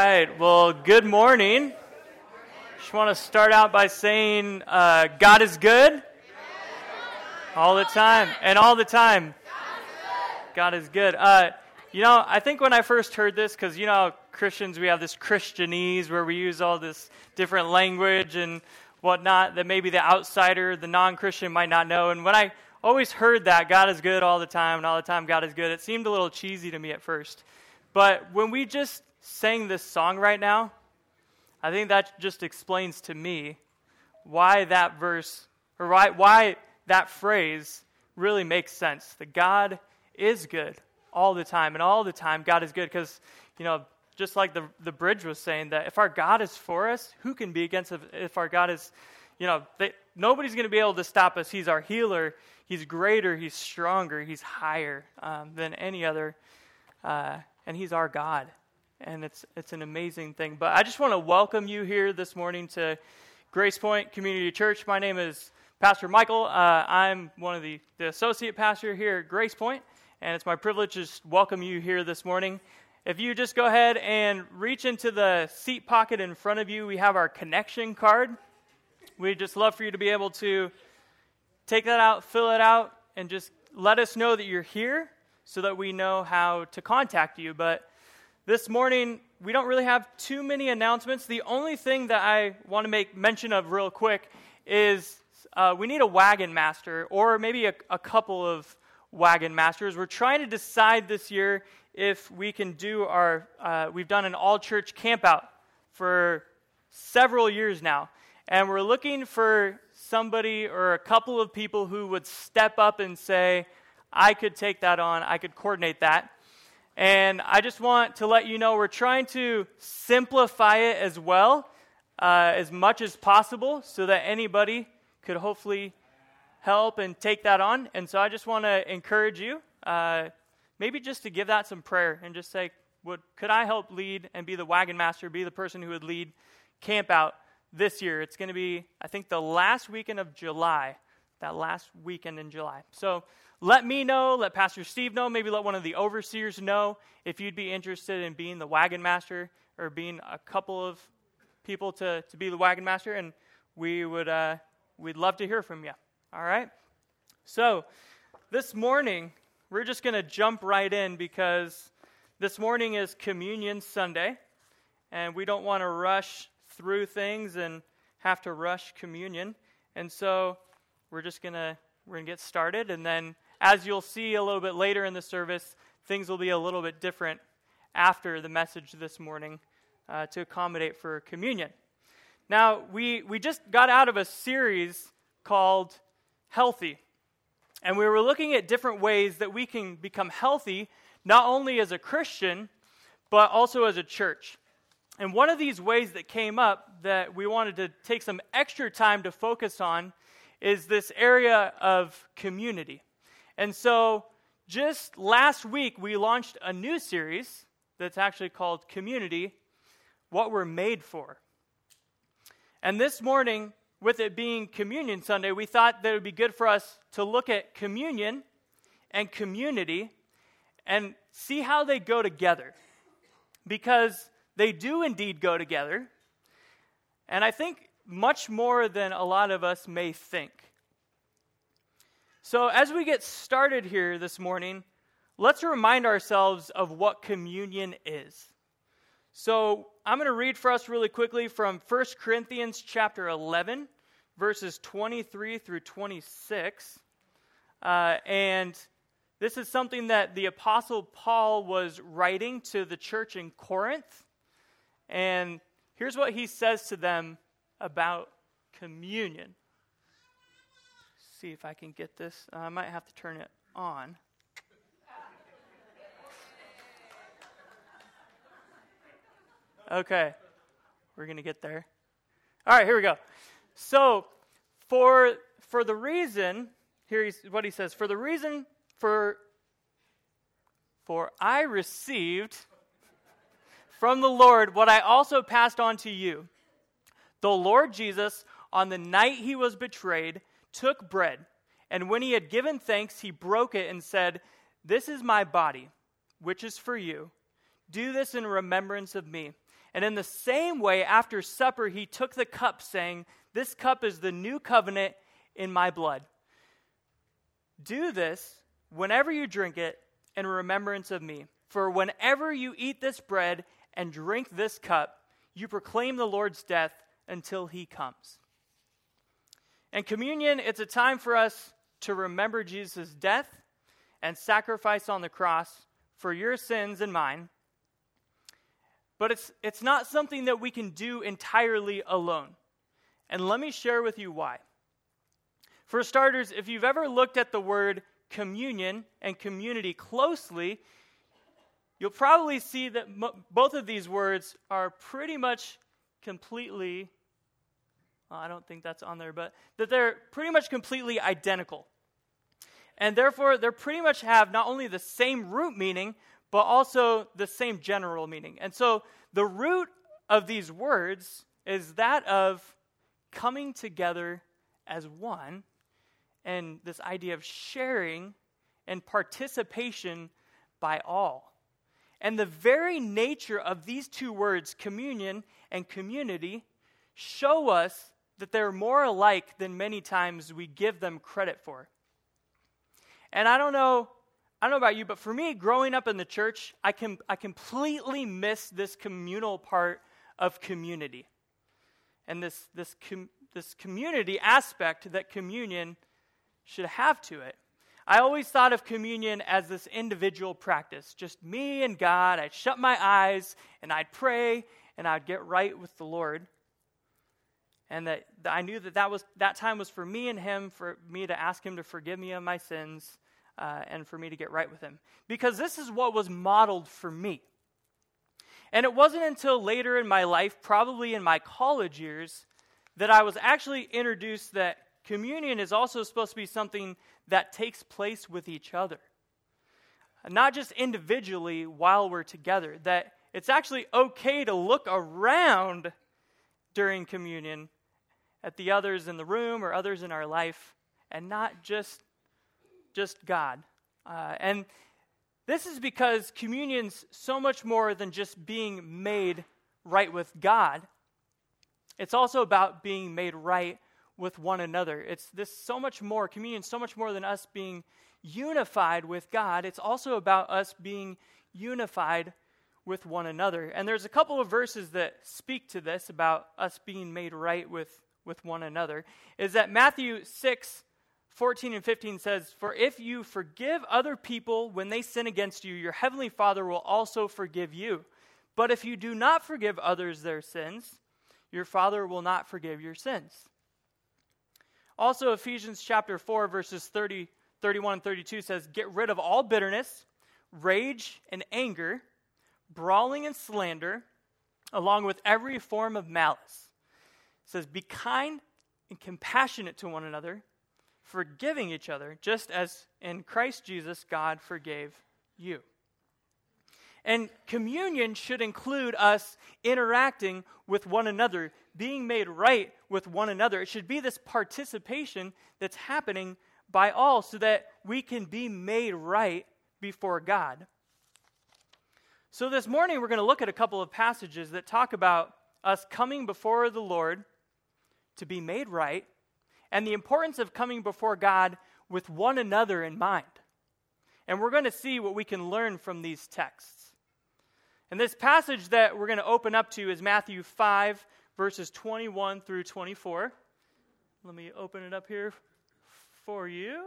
right, well, good morning. Just want to start out by saying God is good all the time, and all the time. God is good. I think when I first heard this, because, Christians, we have this Christianese where we use all this different language and whatnot that maybe the outsider, the non-Christian might not know. And when I always heard that, God is good all the time, and all the time God is good, it seemed a little cheesy to me at first. But when we just sang this song right now, I think that just explains to me why that verse, or why that phrase really makes sense. That God is good all the time, and all the time God is good. Because, just like the bridge was saying, that if our God is for us, who can be against us? If our God is, nobody's going to be able to stop us. He's our healer. He's greater. He's stronger. He's higher than any other. And He's our God. And it's an amazing thing. But I just want to welcome you here this morning to Grace Point Community Church. My name is Pastor Michael. I'm one of the associate pastor here at Grace Point, and it's my privilege to just welcome you here this morning. If you just go ahead and reach into the seat pocket in front of you, we have our connection card. We'd just love for you to be able to take that out, fill it out, and just let us know that you're here so that we know how to contact you. But this morning, we don't really have too many announcements. The only thing that I want to make mention of real quick is we need a wagon master, or maybe a couple of wagon masters. We're trying to decide this year if we can do we've done an all-church campout for several years now. And we're looking for somebody or a couple of people who would step up and say, I could take that on, I could coordinate that. And I just want to let you know we're trying to simplify it as well, as much as possible, so that anybody could hopefully help and take that on. And so I just want to encourage you, maybe just to give that some prayer and just say, could I help lead and be the wagon master, be the person who would lead camp out this year? It's going to be, I think, the last weekend of July, that last weekend in July. So let me know, let Pastor Steve know, maybe let one of the overseers know if you'd be interested in being the wagon master or being a couple of people to be the wagon master, and we'd love to hear from you. All right? So this morning, we're just going to jump right in because this morning is Communion Sunday, and we don't want to rush through things and have to rush communion. And so we're going to get started, and then as you'll see a little bit later in the service, things will be a little bit different after the message this morning to accommodate for communion. Now, we just got out of a series called Healthy, and we were looking at different ways that we can become healthy, not only as a Christian, but also as a church. And one of these ways that came up that we wanted to take some extra time to focus on is this area of community. And so just last week, we launched a new series that's actually called Community, What We're Made For. And this morning, with it being Communion Sunday, we thought that it would be good for us to look at communion and community and see how they go together. Because they do indeed go together. And I think much more than a lot of us may think. So as we get started here this morning, let's remind ourselves of what communion is. So I'm going to read for us really quickly from 1 Corinthians chapter 11, verses 23 through 26. And this is something that the Apostle Paul was writing to the church in Corinth. And here's what he says to them about communion. See if I can get this. I might have to turn it on. Okay, we're going to get there. All right, here we go. So, for the reason, here's what he says, for I received from the Lord what I also passed on to you. The Lord Jesus, on the night He was betrayed, took bread, and when He had given thanks, He broke it and said, "This is my body, which is for you. Do this in remembrance of me. And in the same way, after supper, he took the cup, saying, This cup is the new covenant in my blood. Do this whenever you drink it in remembrance of me. For whenever you eat this bread and drink this cup, you proclaim the Lord's death until he comes. And communion, it's a time for us to remember Jesus' death and sacrifice on the cross for your sins and mine. But it's not something that we can do entirely alone. And let me share with you why. For starters, if you've ever looked at the word communion and community closely, you'll probably see that both of these words are pretty much completely, well, I don't think that's on there, but that they're pretty much completely identical. And therefore, they pretty much have not only the same root meaning, but also the same general meaning. And so the root of these words is that of coming together as one, and this idea of sharing and participation by all. And the very nature of these two words, communion and community, show us that they're more alike than many times we give them credit for. And I don't know about you, but for me, growing up in the church, I completely miss this communal part of community. And this community aspect that communion should have to it. I always thought of communion as this individual practice, just me and God. I'd shut my eyes and I'd pray and I'd get right with the Lord. And that I knew that time was for me and him, for me to ask him to forgive me of my sins, and for me to get right with him. Because this is what was modeled for me. And it wasn't until later in my life, probably in my college years, that I was actually introduced that communion is also supposed to be something that takes place with each other. Not just individually while we're together. That it's actually okay to look around during communion at the others in the room or others in our life, and not just God. And this is because communion's so much more than just being made right with God. It's also about being made right with one another. Communion so much more than us being unified with God. It's also about us being unified with one another. And there's a couple of verses that speak to this about us being made right with one another. Is that Matthew 6:14 and 15 says, For if you forgive other people when they sin against you, your heavenly Father will also forgive you. But if you do not forgive others their sins, your Father will not forgive your sins. Also, Ephesians chapter 4, verses 30, 31 and 32 says, Get rid of all bitterness, rage and anger, brawling and slander, along with every form of malice. It says, Be kind and compassionate to one another, forgiving each other, just as in Christ Jesus God forgave you. And communion should include us interacting with one another, being made right with one another. It should be this participation that's happening by all so that we can be made right before God. So this morning we're going to look at a couple of passages that talk about us coming before the Lord to be made right, and the importance of coming before God with one another in mind. And we're going to see what we can learn from these texts. And this passage that we're going to open up to is Matthew 5, verses 21 through 24. Let me open it up here for you.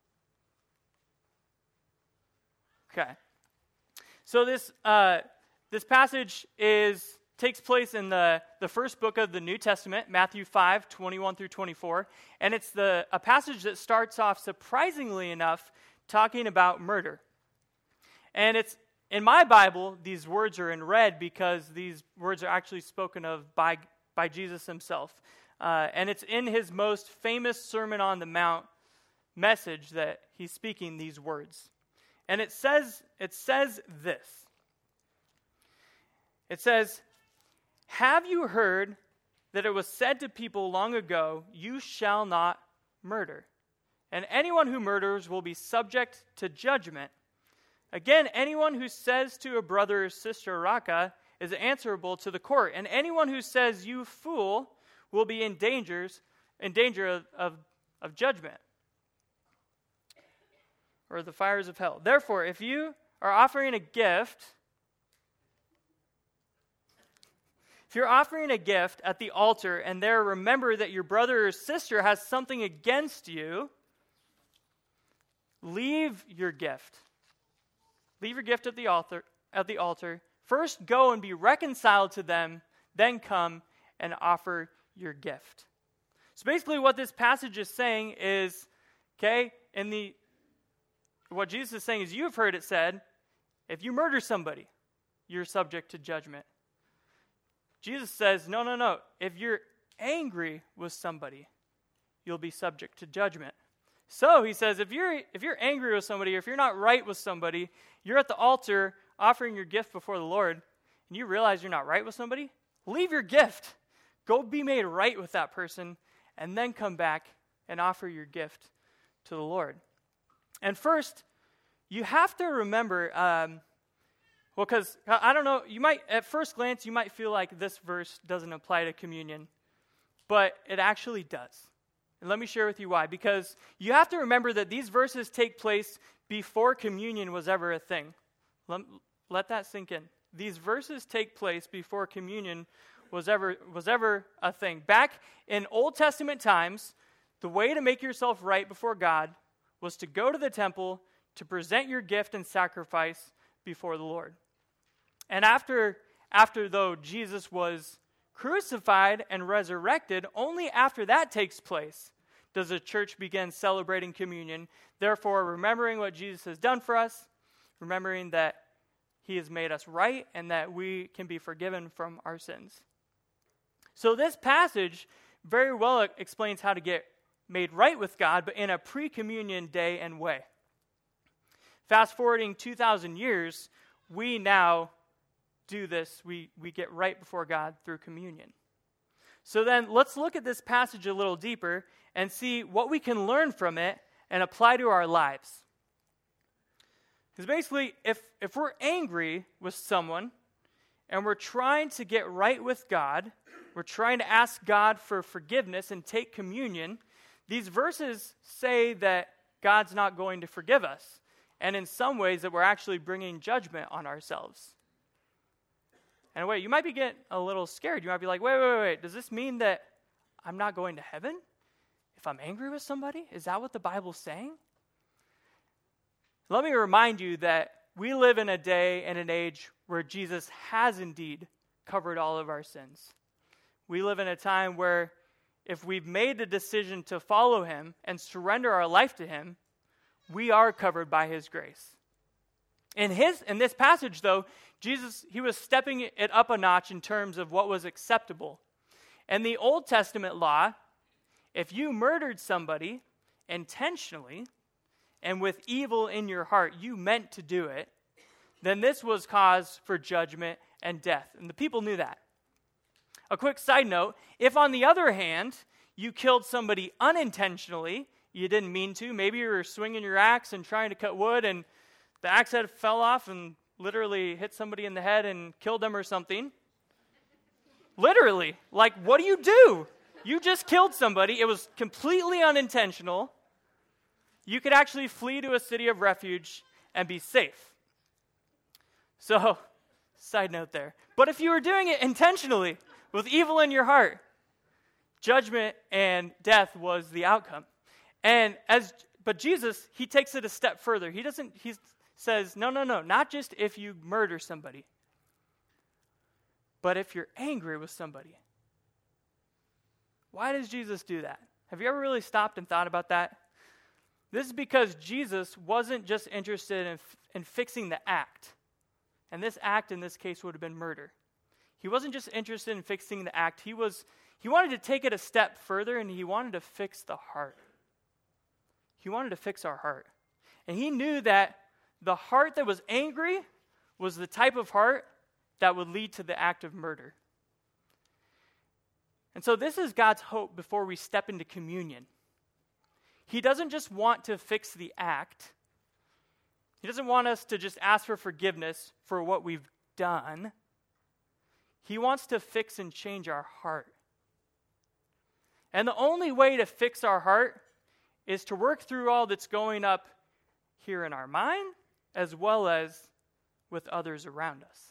Okay. So this passage takes place in the first book of the New Testament, Matthew 5, 21 through 24. And it's a passage that starts off, surprisingly enough, talking about murder. And it's in my Bible, these words are in red because these words are actually spoken of by Jesus himself. And it's in his most famous Sermon on the Mount message that he's speaking these words. And it says this. It says, Have you heard that it was said to people long ago, You shall not murder, and anyone who murders will be subject to judgment. Again, anyone who says to a brother or sister, Raka, is answerable to the court. And anyone who says, you fool, will be in danger of judgment, or the fires of hell. Therefore, if you are offering a gift, at the altar and there remember that your brother or sister has something against you, leave your gift. Leave your gift at the altar. First go and be reconciled to them, then come and offer your gift. So basically what this passage is saying is, what Jesus is saying is, you have heard it said, if you murder somebody, you're subject to judgment. Jesus says, no. If you're angry with somebody, you'll be subject to judgment. So he says, if you're angry with somebody, or if you're not right with somebody, you're at the altar offering your gift before the Lord, and you realize you're not right with somebody, leave your gift. Go be made right with that person, and then come back and offer your gift to the Lord. And first, you have to remember, because I don't know, at first glance, you might feel like this verse doesn't apply to communion, but it actually does. And let me share with you why. Because you have to remember that these verses take place before communion was ever a thing. Let that sink in. These verses take place before communion was ever a thing. Back in Old Testament times, the way to make yourself right before God was to go to the temple to present your gift and sacrifice before the Lord. And after though Jesus was crucified and resurrected, only after that takes place does the church begin celebrating communion, therefore remembering what Jesus has done for us, remembering that he has made us right and that we can be forgiven from our sins. So this passage very well explains how to get made right with God, but in a pre-communion day and way. Fast forwarding 2,000 years, we now do this. We get right before God through communion. So then let's look at this passage a little deeper and see what we can learn from it and apply to our lives. Because basically, if we're angry with someone and we're trying to get right with God, we're trying to ask God for forgiveness and take communion, these verses say that God's not going to forgive us. And in some ways that we're actually bringing judgment on ourselves. And wait, you might be getting a little scared. You might be like, wait. Does this mean that I'm not going to heaven if I'm angry with somebody? Is that what the Bible's saying? Let me remind you that we live in a day and an age where Jesus has indeed covered all of our sins. We live in a time where if we've made the decision to follow him and surrender our life to him, we are covered by his grace. In this passage, though, Jesus, he was stepping it up a notch in terms of what was acceptable. In the Old Testament law, if you murdered somebody intentionally and with evil in your heart, you meant to do it, then this was cause for judgment and death. And the people knew that. A quick side note, if on the other hand, you killed somebody unintentionally, you didn't mean to, maybe you were swinging your axe and trying to cut wood and the axe head fell off and literally hit somebody in the head and killed them or something. Literally, like, what do? You just killed somebody. It was completely unintentional. You could actually flee to a city of refuge and be safe. So, side note there. But if you were doing it intentionally, with evil in your heart, judgment and death was the outcome. But Jesus, he takes it a step further. He says, no, not just if you murder somebody, but if you're angry with somebody. Why does Jesus do that? Have you ever really stopped and thought about that? This is because Jesus wasn't just interested in fixing the act. And this act in this case would have been murder. He wasn't just interested in fixing the act. He wanted to take it a step further, and he wanted to fix the heart. He wanted to fix our heart. And he knew that the heart that was angry was the type of heart that would lead to the act of murder. And so this is God's hope before we step into communion. He doesn't just want to fix the act. He doesn't want us to just ask for forgiveness for what we've done. He wants to fix and change our heart. And the only way to fix our heart is to work through all that's going up here in our mind, as well as with others around us.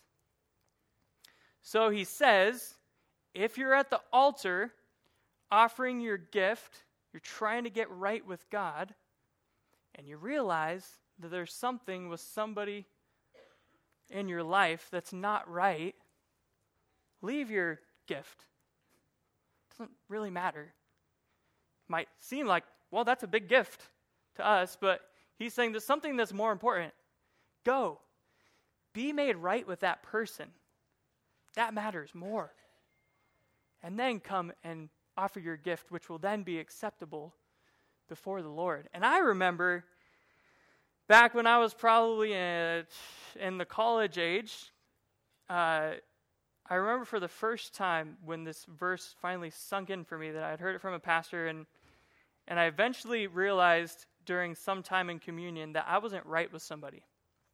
So he says, if you're at the altar offering your gift, you're trying to get right with God, and you realize that there's something with somebody in your life that's not right, leave your gift. It doesn't really matter. Might seem like, well, that's a big gift to us, but he's saying there's something that's more important. Go. Be made right with that person. That matters more. And then come and offer your gift, which will then be acceptable before the Lord. And I remember back when I was probably in the college age, I remember for the first time when this verse finally sunk in for me, that I'd heard it from a pastor, and I eventually realized during some time in communion that I wasn't right with somebody.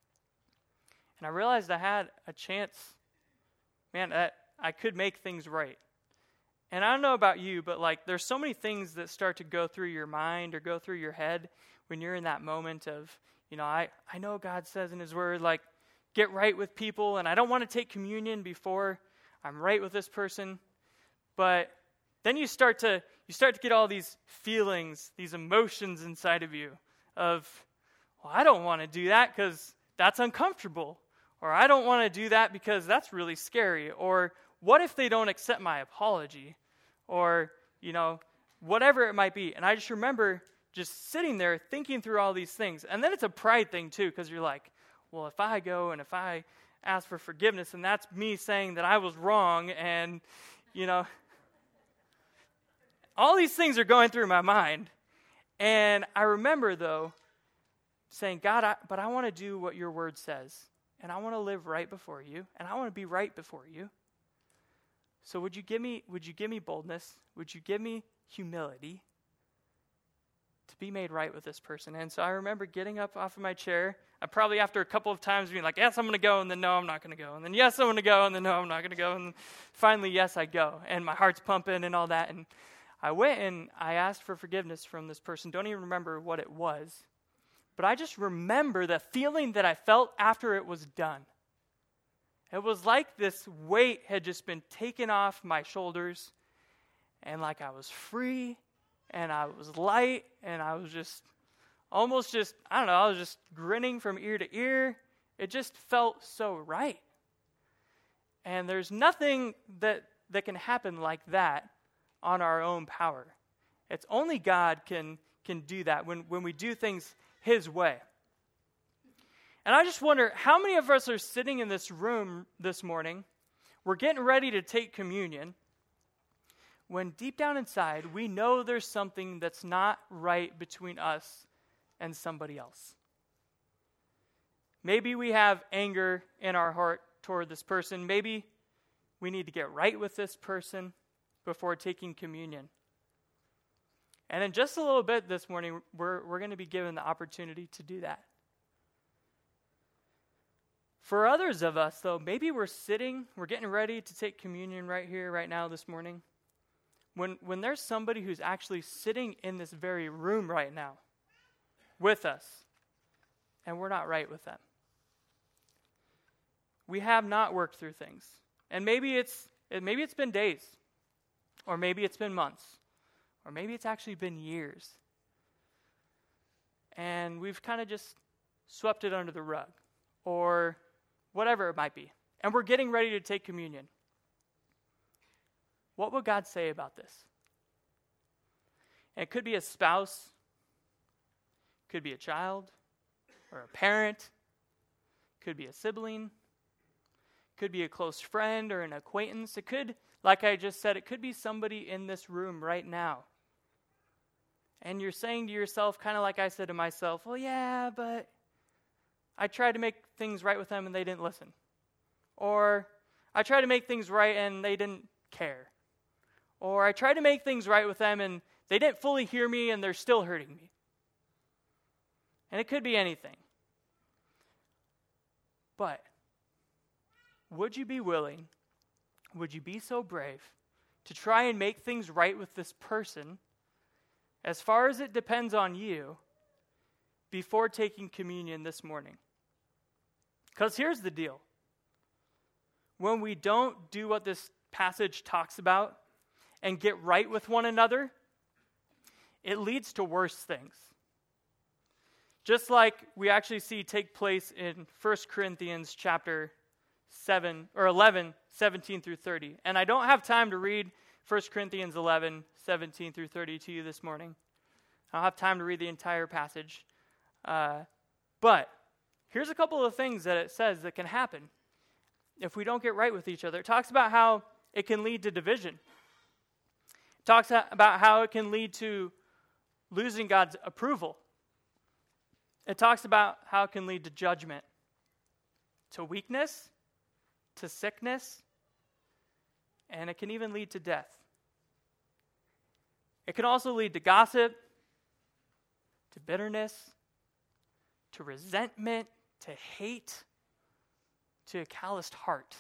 And I realized I had a chance, that I could make things right. And I don't know about you, but there's so many things that start to go through your mind or go through your head when you're in that moment of, I know God says in his word, get right with people, and I don't want to take communion before I'm right with this person. But then you start to get all these feelings, these emotions inside of you of, well, I don't want to do that because that's uncomfortable. Or I don't want to do that because that's really scary. Or what if they don't accept my apology? Or, whatever it might be. And I just remember just sitting there thinking through all these things. And then it's a pride thing too, because you're like, well, if I go and if I ask for forgiveness, and that's me saying that I was wrong, and, all these things are going through my mind. And I remember, though, saying, God, but I want to do what your word says. And I want to live right before you, and I want to be right before you. So would you give me boldness? Would you give me humility to be made right with this person? And so I remember getting up off of my chair. I probably, after a couple of times, being like, yes, I'm going to go, and then no, I'm not going to go. And then yes, I'm going to go, and then no, I'm not going to go. And finally, yes, I go. And my heart's pumping and all that. And I went and I asked for forgiveness from this person. Don't even remember what it was. But I just remember the feeling that I felt after it was done. It was like this weight had just been taken off my shoulders, and like I was free, and I was light, and I was just I was just grinning from ear to ear. It just felt so right. And there's nothing that can happen like that on our own power. It's only God can do that when we do things his way. And I just wonder, how many of us are sitting in this room this morning, we're getting ready to take communion, when deep down inside, we know there's something that's not right between us and somebody else. Maybe we have anger in our heart toward this person. Maybe we need to get right with this person before taking communion. And in just a little bit this morning, we're going to be given the opportunity to do that. For others of us, though, maybe we're getting ready to take communion right here, right now this morning. When there's somebody who's actually sitting in this very room right now with us, and we're not right with them. We have not worked through things. And maybe it's been days, or maybe it's been months, or maybe it's actually been years. And we've kind of just swept it under the rug, or whatever it might be. And we're getting ready to take communion. What would God say about this? And it could be a spouse, could be a child, or a parent, could be a sibling, could be a close friend or an acquaintance. It could, like I just said, it could be somebody in this room right now. And you're saying to yourself, kind of like I said to myself, well, yeah, but I tried to make things right with them and they didn't listen. Or I tried to make things right and they didn't care. Or I tried to make things right with them and they didn't fully hear me and they're still hurting me. And it could be anything. But would you be willing, would you be so brave to try and make things right with this person, as far as it depends on you, before taking communion this morning? Because here's the deal. When we don't do what this passage talks about and get right with one another, it leads to worse things. Just like we actually see take place in 1 Corinthians chapter 11, 17 through 30. And I don't have time to read 1 Corinthians 11, 17 through 30 to you this morning. I don't have time to read the entire passage. But here's a couple of things that it says that can happen if we don't get right with each other. It talks about how it can lead to division. It talks about how it can lead to losing God's approval. It talks about how it can lead to judgment, to weakness, to sickness, and it can even lead to death. It can also lead to gossip, to bitterness, to resentment, to hate, to a calloused heart.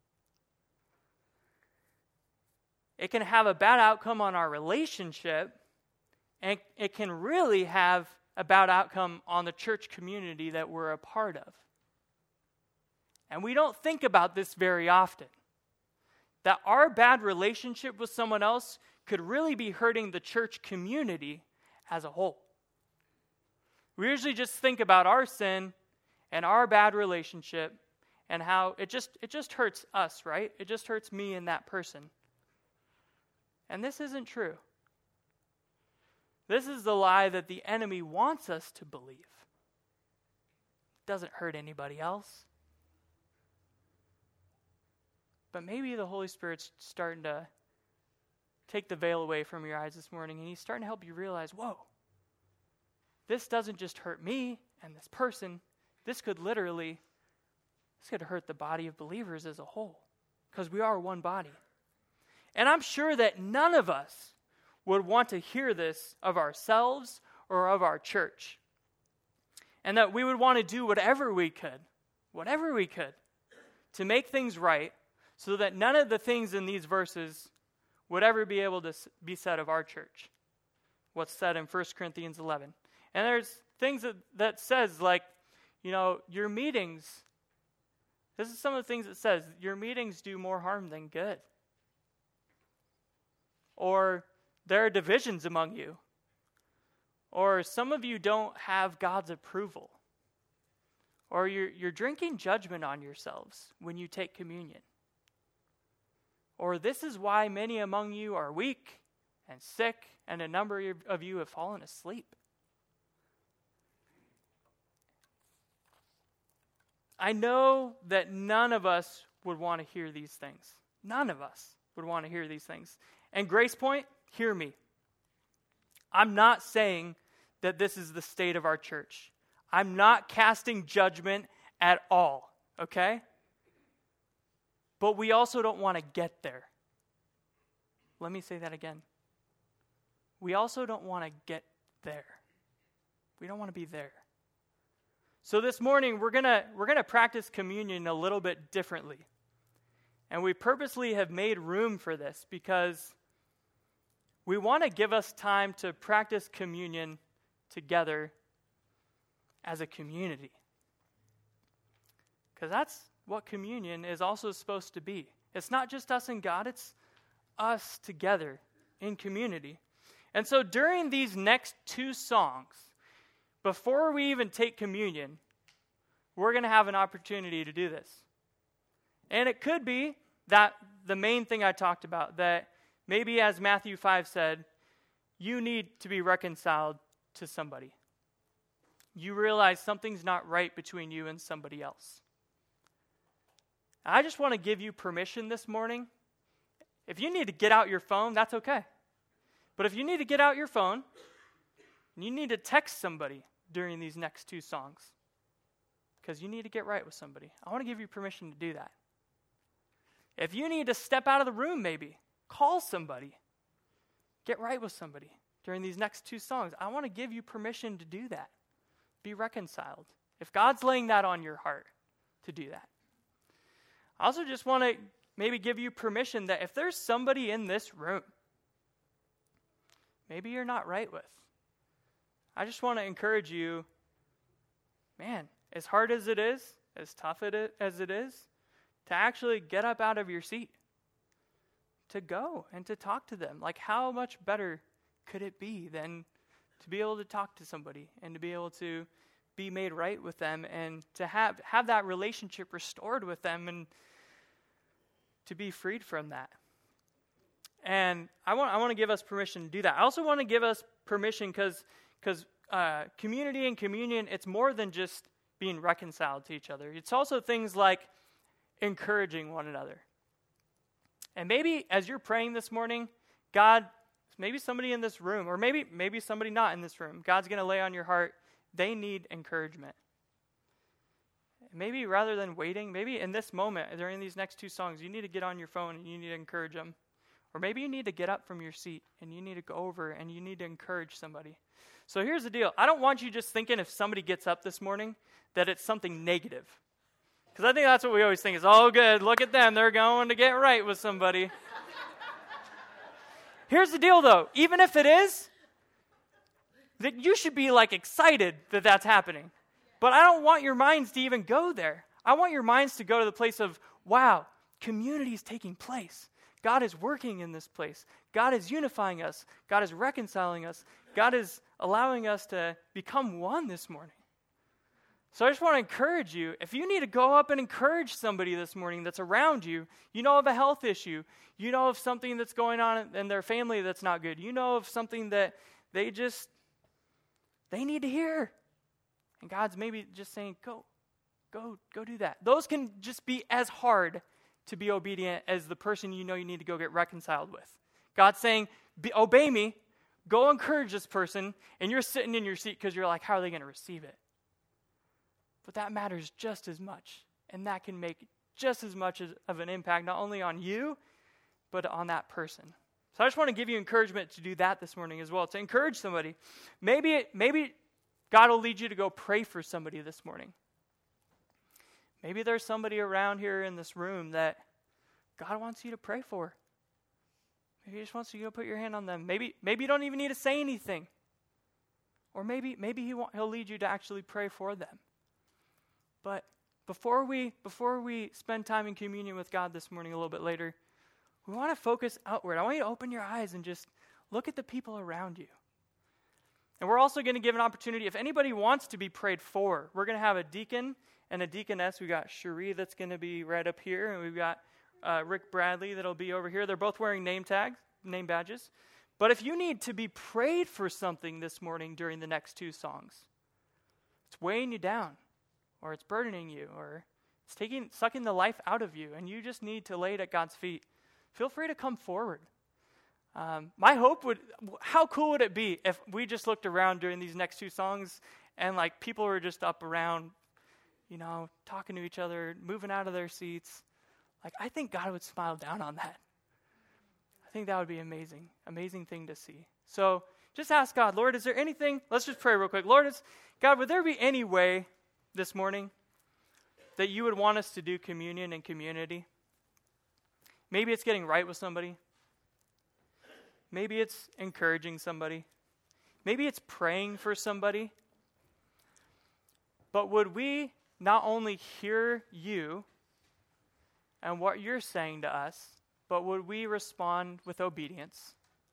It can have a bad outcome on our relationship, and it can really have a bad outcome on the church community that we're a part of. And we don't think about this very often, that our bad relationship with someone else could really be hurting the church community as a whole. We usually just think about our sin and our bad relationship and how it just hurts us, right? It just hurts me and that person. And this isn't true. This is the lie that the enemy wants us to believe. It doesn't hurt anybody else. But maybe the Holy Spirit's starting to take the veil away from your eyes this morning, and he's starting to help you realize, whoa, this doesn't just hurt me and this person. This could hurt the body of believers as a whole, because we are one body. And I'm sure that none of us would want to hear this of ourselves or of our church. And that we would want to do whatever we could to make things right, so that none of the things in these verses would ever be able to be said of our church. What's said in 1 Corinthians 11. And there's things that says, like, your meetings, this is some of the things it says, your meetings do more harm than good. Or there are divisions among you. Or some of you don't have God's approval. Or you're drinking judgment on yourselves when you take communion. Or this is why many among you are weak and sick, and a number of you have fallen asleep. I know that none of us would want to hear these things. None of us would want to hear these things. And Grace Point, hear me. I'm not saying that this is the state of our church. I'm not casting judgment at all, okay? But we also don't want to get there. Let me say that again. We also don't want to get there. We don't want to be there. So this morning we're gonna practice communion a little bit differently. And we purposely have made room for this because we want to give us time to practice communion together as a community. Because that's what communion is also supposed to be. It's not just us and God, it's us together in community. And so during these next two songs, before we even take communion, we're going to have an opportunity to do this. And it could be that the main thing I talked about, that maybe as Matthew 5 said, you need to be reconciled to somebody. You realize something's not right between you and somebody else. I just want to give you permission this morning. If you need to get out your phone, that's okay. But if you need to get out your phone, and you need to text somebody during these next two songs, because you need to get right with somebody, I want to give you permission to do that. If you need to step out of the room, maybe, call somebody, get right with somebody during these next two songs, I want to give you permission to do that. Be reconciled. If God's laying that on your heart, to do that. I also just want to maybe give you permission that if there's somebody in this room maybe you're not right with, I just want to encourage you, man, as hard as it is, as tough as it is, to actually get up out of your seat, to go and to talk to them. Like, how much better could it be than to be able to talk to somebody and to be able to be made right with them and to have that relationship restored with them and to be freed from that. And I want to give us permission to do that. I also want to give us permission because community and communion, it's more than just being reconciled to each other. It's also things like encouraging one another. And maybe as you're praying this morning, God, maybe somebody in this room, or maybe somebody not in this room, God's going to lay on your heart, they need encouragement. Maybe rather than waiting, maybe in this moment, during these next two songs, you need to get on your phone and you need to encourage them. Or maybe you need to get up from your seat and you need to go over and you need to encourage somebody. So here's the deal. I don't want you just thinking if somebody gets up this morning that it's something negative. Because I think that's what we always think is, oh, good, look at them. They're going to get right with somebody. Here's the deal, though. Even if it is, that you should be, excited that that's happening. But I don't want your minds to even go there. I want your minds to go to the place of, wow, community is taking place. God is working in this place. God is unifying us. God is reconciling us. God is allowing us to become one this morning. So I just want to encourage you, if you need to go up and encourage somebody this morning that's around you, you know of a health issue, you know of something that's going on in their family that's not good, you know of something that they need to hear. And God's maybe just saying, go do that. Those can just be as hard to be obedient as the person you know you need to go get reconciled with. God's saying, obey me, go encourage this person, and you're sitting in your seat because you're like, how are they going to receive it? But that matters just as much, and that can make just as much of an impact, not only on you, but on that person. So I just want to give you encouragement to do that this morning as well, to encourage somebody. Maybe God will lead you to go pray for somebody this morning. Maybe there's somebody around here in this room that God wants you to pray for. Maybe He just wants you to go put your hand on them. Maybe you don't even need to say anything. Or maybe He'll lead you to actually pray for them. But before we spend time in communion with God this morning a little bit later, we want to focus outward. I want you to open your eyes and just look at the people around you. And we're also going to give an opportunity, if anybody wants to be prayed for, we're going to have a deacon and a deaconess. We've got Cherie that's going to be right up here, and we've got Rick Bradley that'll be over here. They're both wearing name badges. But if you need to be prayed for something this morning during the next two songs, it's weighing you down, or it's burdening you, or it's sucking the life out of you, and you just need to lay it at God's feet, feel free to come forward. My hope how cool would it be if we just looked around during these next two songs and people were just up around, talking to each other, moving out of their seats. I think God would smile down on that. I think that would be amazing thing to see. So just ask God, Lord, is there anything, let's just pray real quick. Lord, God, would there be any way this morning that you would want us to do communion and community? Maybe it's getting right with somebody. Maybe it's encouraging somebody. Maybe it's praying for somebody. But would we not only hear you and what you're saying to us, but would we respond with obedience?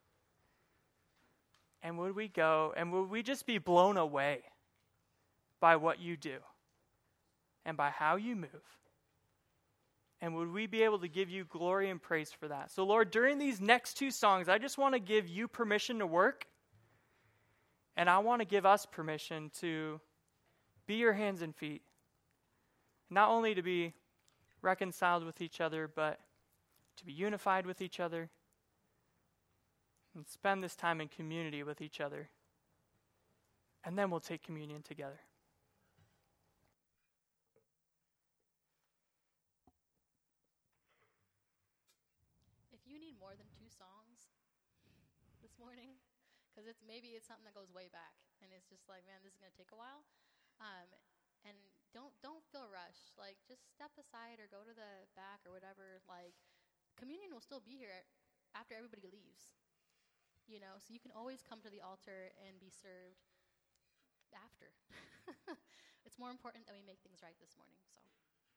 And would we go and would we just be blown away by what you do and by how you move? And would we be able to give you glory and praise for that? So Lord, during these next two songs, I just want to give you permission to work. And I want to give us permission to be your hands and feet. Not only to be reconciled with each other, but to be unified with each other. And spend this time in community with each other. And then we'll take communion together. If you need more than two songs this morning, because maybe it's something that goes way back, and it's just like, man, this is going to take a while. And don't feel rushed. Like, just step aside or go to the back or whatever. Like, communion will still be here after everybody leaves. You know, so you can always come to the altar and be served after. It's more important that we make things right this morning, so.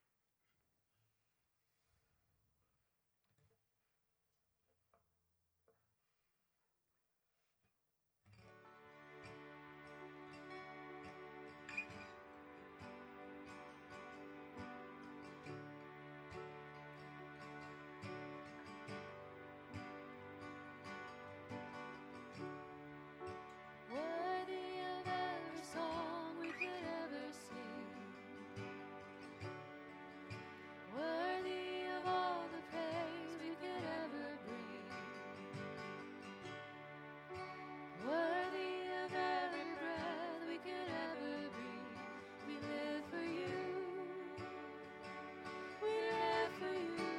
Worthy of every song we could ever sing, worthy of all the praise we could ever bring, worthy of every breath we could ever breathe. We live for you, we live for you.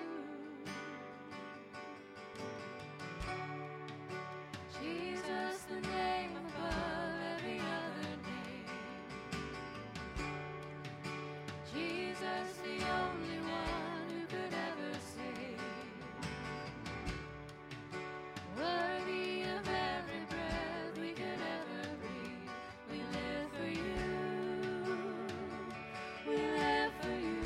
Jesus, the name above every other name. Jesus, the only one who could ever save. Worthy of every breath we could ever breathe. We live for you. We live for you.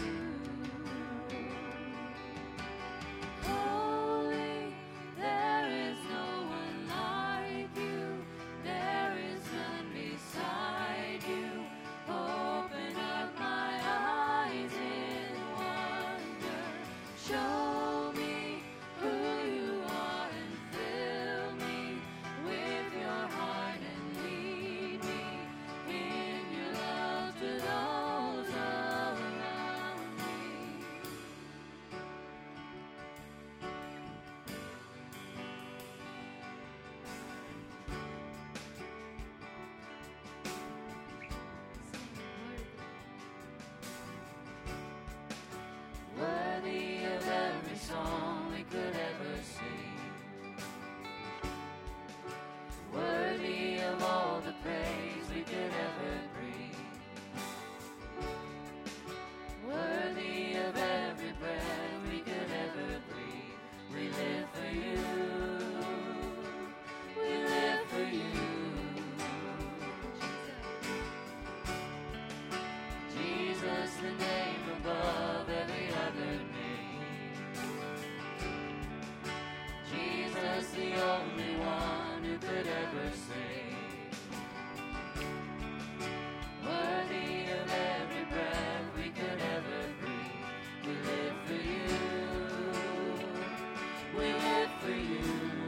Holy, there is no one like you. There is none beside you. Open up my eyes in wonder. Show me who you are and fill me with your heart and lead me in your love to those around me. Worthy of every song we could ever sing, worthy of all the praise we could ever breathe, worthy of every breath we could ever breathe. We live for you, we live for you. Jesus, the name above every other name. Jesus, the only one who could ever save. Worthy of every breath we could ever breathe. We live for you. We live for you.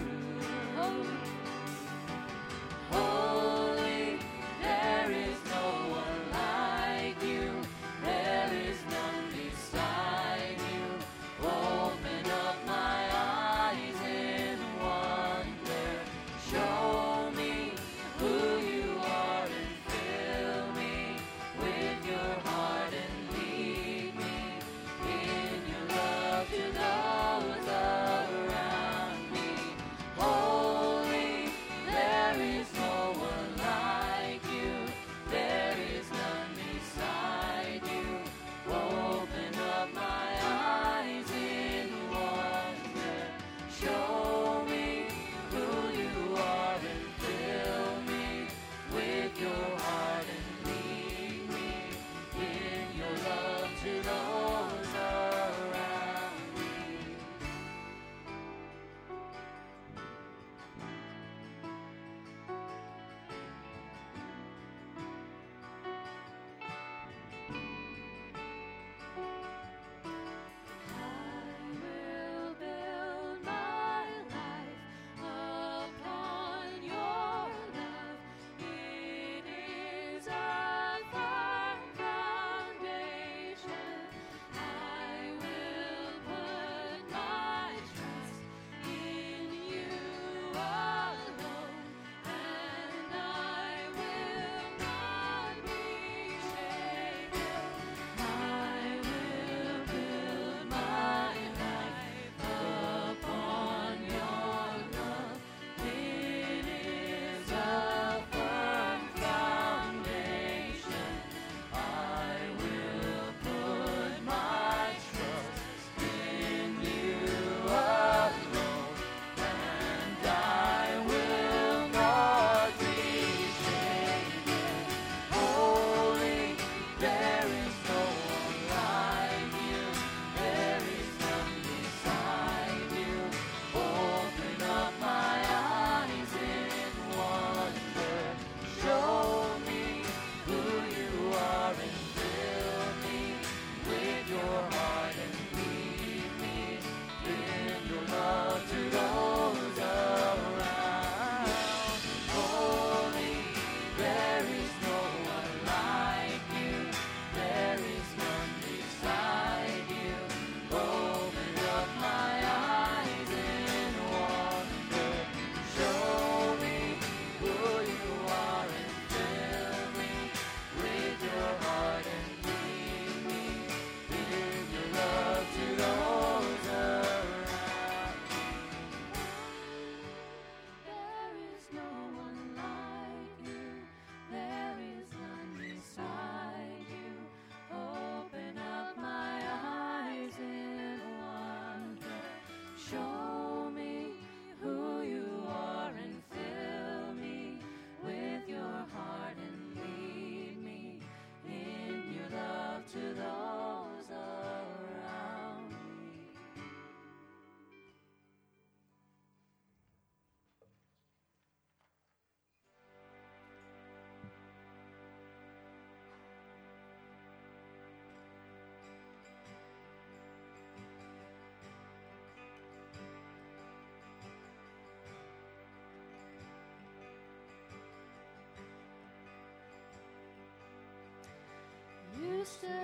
Holy, there is no one like you. There is none beside you. Open up my eyes in wonder. Show me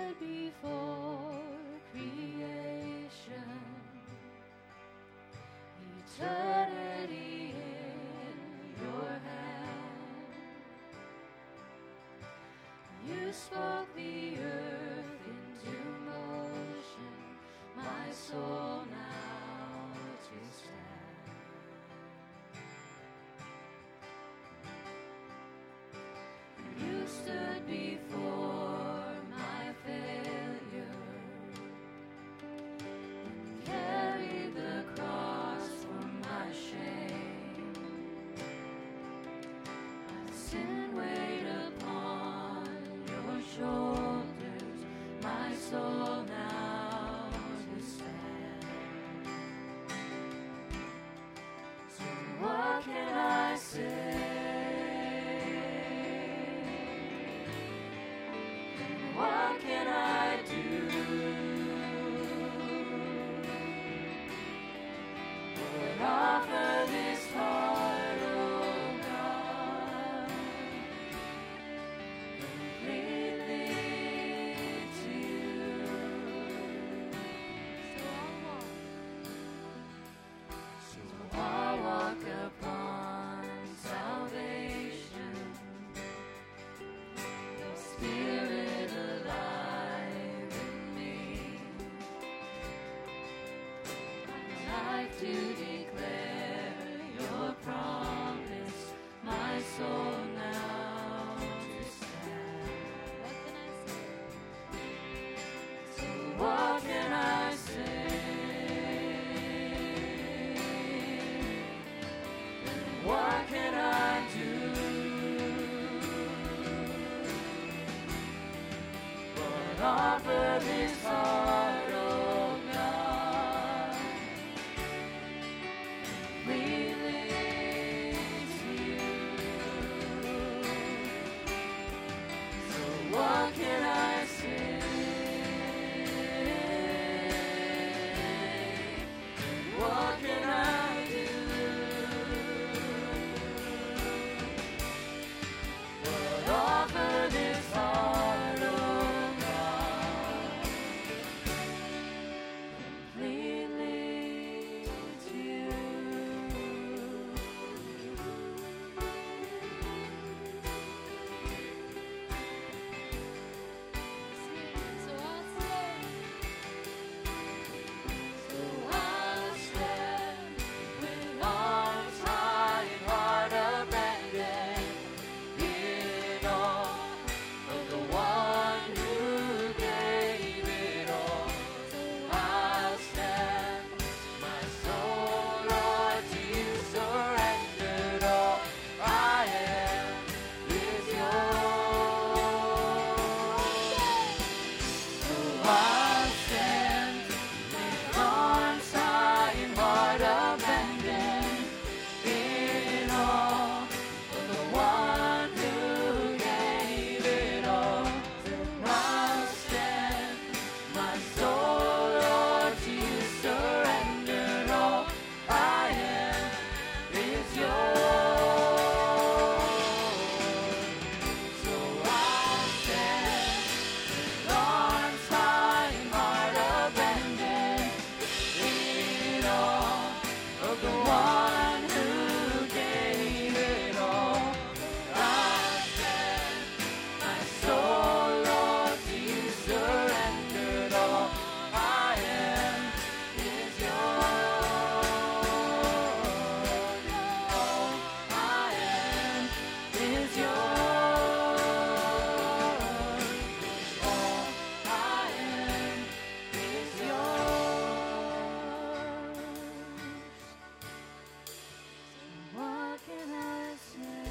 stood before creation, eternity in your hand. You spoke the earth into motion, my soul now to stand. You stood before my failure, carried the cross for my shame. My sin weighed upon your shoulders, my soul now to stand. So what can I say? What can I do? But offer this heart, oh God, completely to you. So I'll walk upon salvation, your Spirit alive in me. Life to declare your promise, my soul now to stand. What can I say? What can I do? But offer this heart, oh God, completely to you. So what can I say? What can I do? But offer this heart, oh God, completely to you. So I'll say, So I'll stand with arms high and heart abandoned, in awe of the one who gave it all. So I'll stand, my soul, Lord, to you surrendered. All I am is yours. So I'll stand with arms high and heart abandoned, in awe of the one who gave it all. I'll stand, my soul, Lord, to you surrendered. All I am is yours. So I'll stand, arms high and heart abandoned, in awe of the one who gave it all. I'll stand, my soul, Lord, to you surrendered. All I am is yours. All I am is yours. All I am is yours. What can I say?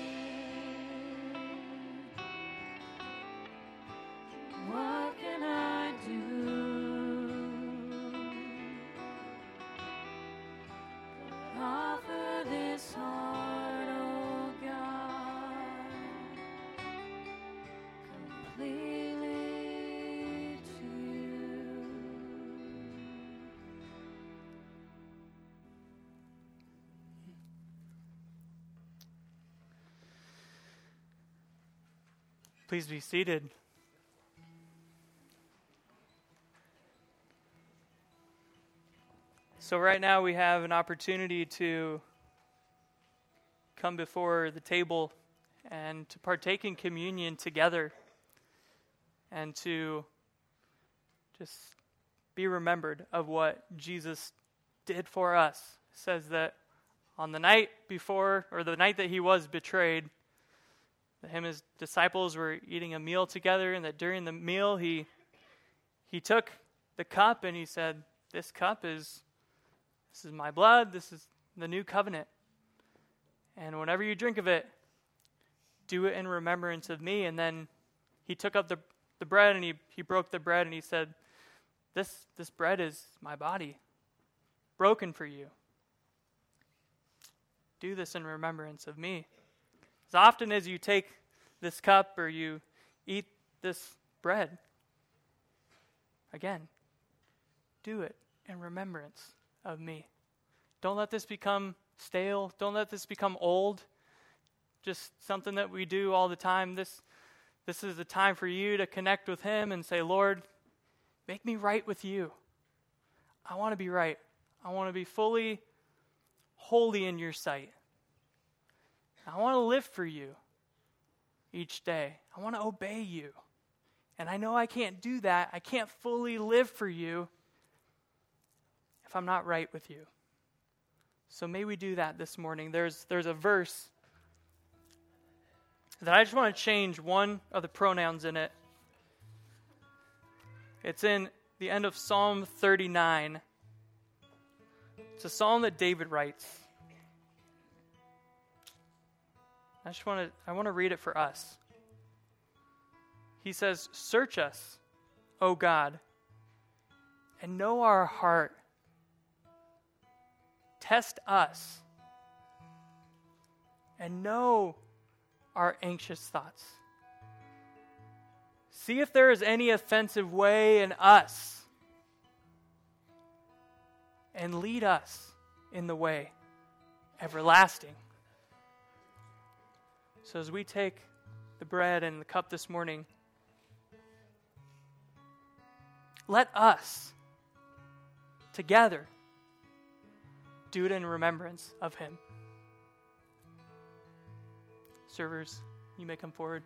What can I do? Offer this heart, oh God, completely to you. Please be seated. So right now we have an opportunity to come before the table and to partake in communion together and to just be remembered of what Jesus did for us. It says that on the night before, or the night that he was betrayed, that him and his disciples were eating a meal together, and that during the meal he took the cup and he said, this is my blood, this is the new covenant. And whenever you drink of it, do it in remembrance of me. And then he took up the bread and he broke the bread and he said, this bread is my body, broken for you. Do this in remembrance of me. As often as you take this cup or you eat this bread, again, do it in remembrance of me. Don't let this become stale. Don't let this become old. Just something that we do all the time. This is a time for you to connect with him and say, Lord, make me right with you. I want to be right. I want to be fully holy in your sight. I want to live for you each day. I want to obey you. And I know I can't do that. I can't fully live for you if I'm not right with you. So may we do that this morning. There's a verse that I just want to change one of the pronouns in it. It's in the end of Psalm 39. It's a psalm that David writes. I want to read it for us. He says, "Search us, O God, and know our heart. Test us and know our anxious thoughts. See if there is any offensive way in us, and lead us in the way everlasting." So as we take the bread and the cup this morning, let us together do it in remembrance of him. Servers, you may come forward.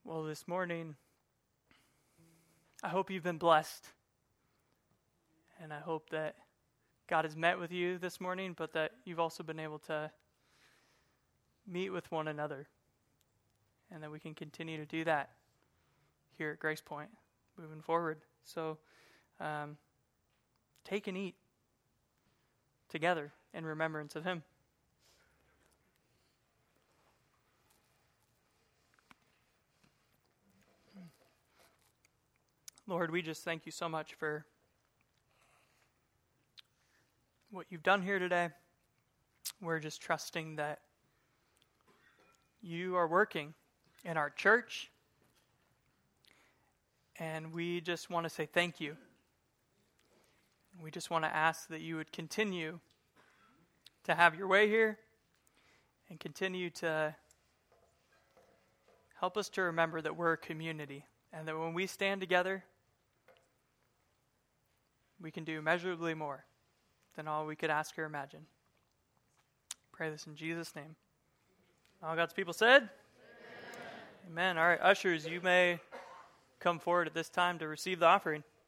Well, this morning, I hope you've been blessed. And I hope that God has met with you this morning, but that you've also been able to meet with one another. And that we can continue to do that here at Grace Point moving forward. So take and eat together in remembrance of him. Lord, we just thank you so much for what you've done here today. We're just trusting that you are working in our church, and we just want to say thank you. We just want to ask that you would continue to have your way here and continue to help us to remember that we're a community and that when we stand together, we can do immeasurably more than all we could ask or imagine. Pray this in Jesus' name. All God's people said? Amen. All right, ushers, you may come forward at this time to receive the offering.